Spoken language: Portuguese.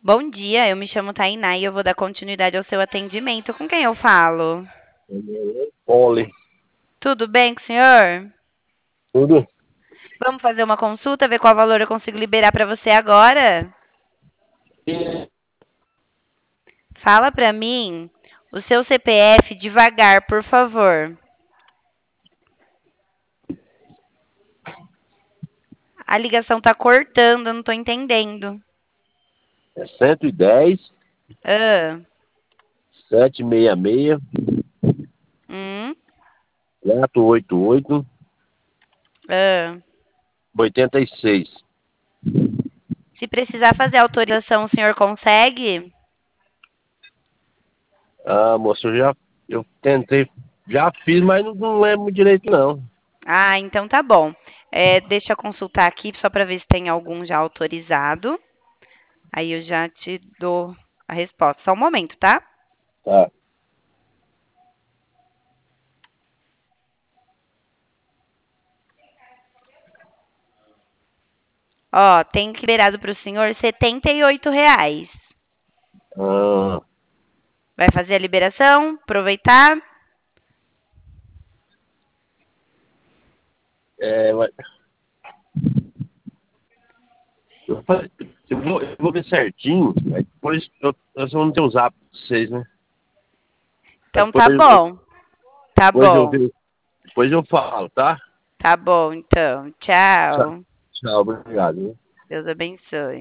Bom dia, eu me chamo Tainá e eu vou dar continuidade ao seu atendimento. Com quem eu falo? Pole, Tudo bem com o senhor? tudo? Vamos fazer uma consulta, ver qual valor eu consigo liberar para você agora? Fala para mim o seu CPF devagar, por favor. A ligação tá cortando, eu não tô entendendo. É 110, Ah, 766, hum, 488, ah. 86. Se precisar fazer autorização, o senhor consegue? Ah, moço, eu tentei, já fiz, mas não lembro direito, não. Ah, então tá bom. Deixa eu consultar aqui só para ver se tem algum já autorizado. Aí eu já te dou a resposta. Só um momento, tá? Tá. Ó, tem liberado para o senhor R$ 78. Ah, Vai fazer a liberação? Aproveitar? mas eu vou ver certinho, aí depois eu só não tenho o zap de vocês, né? Aí Então tá bom. Tá bom. depois eu falo, tá? Tá bom, então. Tchau, Tchau. tchau, obrigado. Deus abençoe.